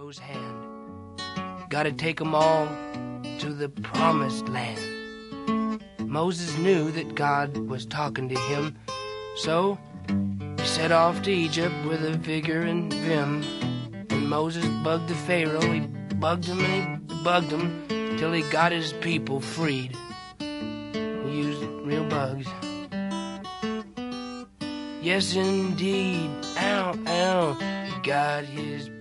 Pharaoh's hand. Gotta take 'em all to the promised land. Moses knew that God was talking to him, so he set off to Egypt with a vigor and vim. And Moses bugged the Pharaoh, he bugged him and he bugged him till he got his people freed. He used real bugs. Yes, indeed, ow, ow, he got his